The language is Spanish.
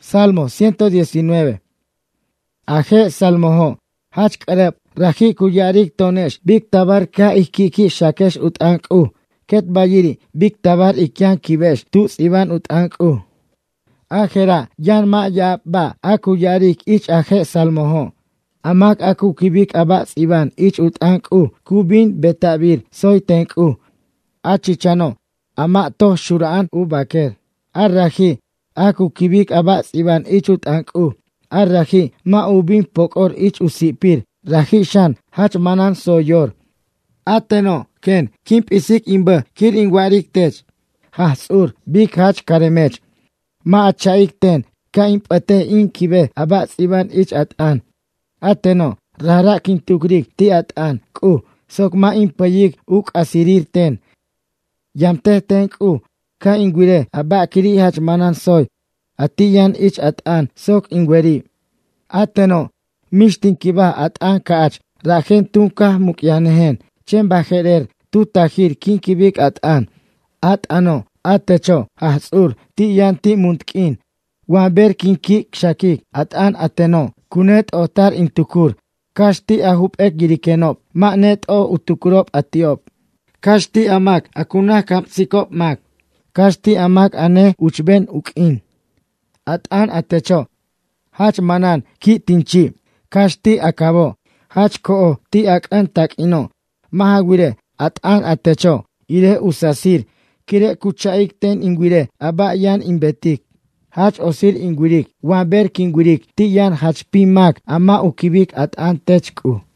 Salmo 119. Aje salmoho. Hach karab. Raji kuyarik tonesh. Big tabar ka ikiki shakesh utanku. Ket bayiri. Big tabar ikyan kibesh. Tuts iban utanku. Ajera. Yan ma ya ba. Akuyarik ich aje salmoho. Amak aku kibik abats iban. Ich utanku. Kubin betabir. Soy tenku. Achichano. Amak toh shuraan ubaker. Arraji. Aku kibik abats iban ich utanku. Arraji. Ma ubin pokor ich usipir. Raji shan. Hach manan soyor. Ateno. Ken. Kimp isik imba. Kir ingwarik tech. Hasur. Bik hach karemech. Ma achaik ten. Ka imp ate in kibe. Abats iban ich atan. Ateno. Rara kintukrik ti atan. Ku. Sok ma impayik uk asirir ten. Yamte ten ku. Ka ingwire. Aba kiri hach manan soy. Atiyan ich atan. Sok ingweri. Ateno. Mishtin kiba atan kaach. Rajen tunka mukyanehen. Chen bajerer. Tu tajir kin kibik atan. Atano. Atecho. Hasur. Ti yan ti muntkin. Waber kinki kshakik. Atan ateno. Kunet otar intukur. Kashti ahup ek girikenop. Magnet o utukurop atiop. Kashti amak. Akuna kapsikop mak. Kashti amak ane uchben ukin. Atan atecho. Hach manan ki tinchi. Kashti akabo. Hach koo ti akan tak ino. Mahagwire. Atan atecho. Ire usasir. Kire kuchaik ten ingwire. Aba yan imbetik. Hach osir ingwirik. Waber kingwirik. Ti yan hach pimak. Ama ukibik atan techku.